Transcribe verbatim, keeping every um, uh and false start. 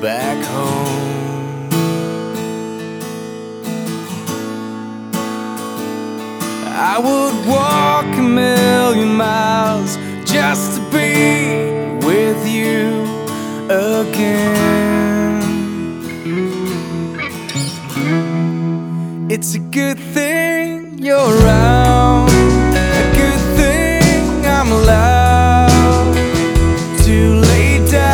back home. I would walk a million miles just to be with you again. It's a good thing you're right.